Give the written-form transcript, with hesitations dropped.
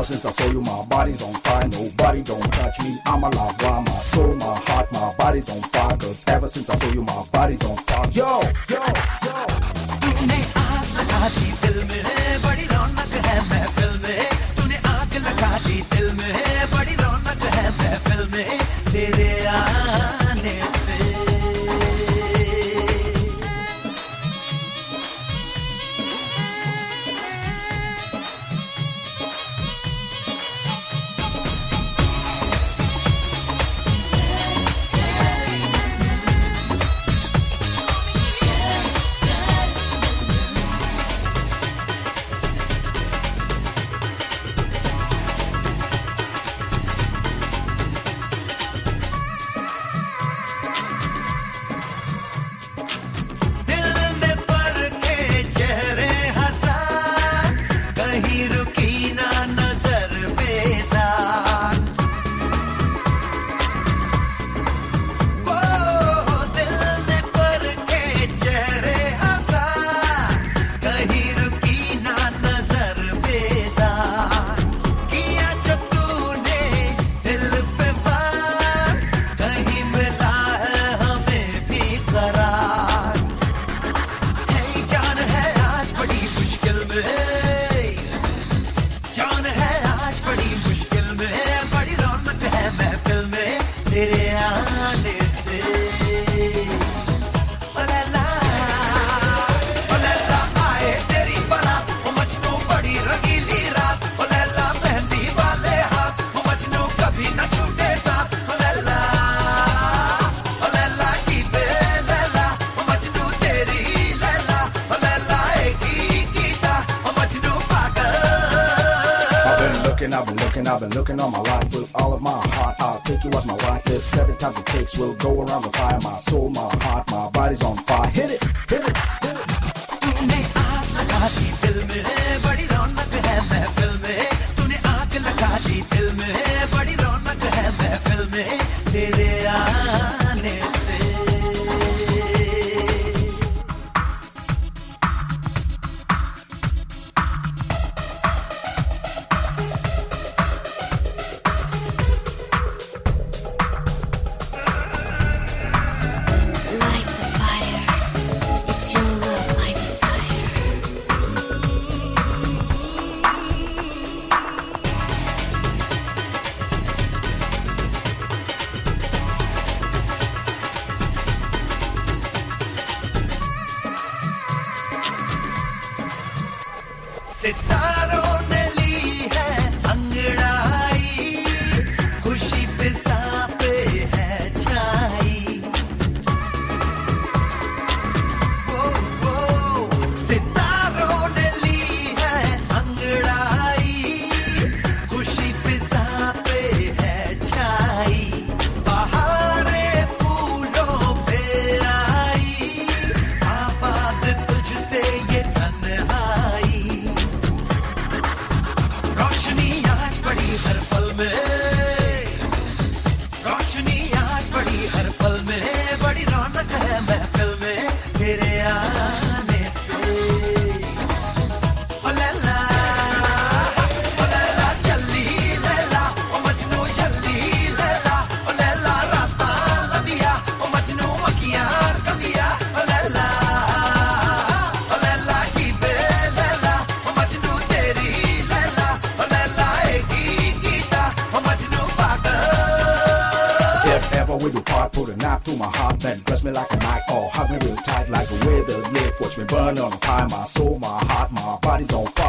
Ever since I saw you, my body's on fire. Nobody don't touch me. I'm alive. Why? My soul, my heart, my body's on fire. Cause ever since I saw you, my body's on fire. Yo, yo, yo. तूने आग लगा दी दिल में, बड़ी रौनक है महफिल में. तूने आग लगा दी दिल में, बड़ी रौनक है महफिल में. तेरे आने से I've been looking all my life with all of my heart. I'll take you as my wife. If 7 times it takes, we'll go around the fire. My soul, my heart, my body's on fire. Hit it, hit it, hit it. तूने आग लगा दी दिल में, बड़ी रौनक है महफिल में. तूने आग लगा दी दिल में, बड़ी रौनक है महफिल में. तेरे आने से सितारों ने ली है अंगड़ाई, खुशी फिजा पे है छाई. वो सितारों ने ली है अंगड़ाई, खुशी फिजा पे है छाई. बहारे फूलों पे आई, आबाद तुझसे ये तन्हाई. रोशनी आज बड़ी हर पल में, रोशनी आज बड़ी हर पल में. बड़ी रौनक है महफिल में तेरे आने से. ओ लैला, ओ लैला चली लैला, ओ मजनू चली लैला. ओ लैला राता लंबिया, ओ मजनू अखियां कबिया. ओ लैला, ओ लैला जीबे लैला, ओ मजनू तेरी लैला. ओ लैला एकी गीता, ओ मजनू पागल. If ever we do part, put a knife to my heart, then bless me like a knife, or hug me real tight like a withered leaf. Watch me burn on fire. My soul, my heart, my body's on fire.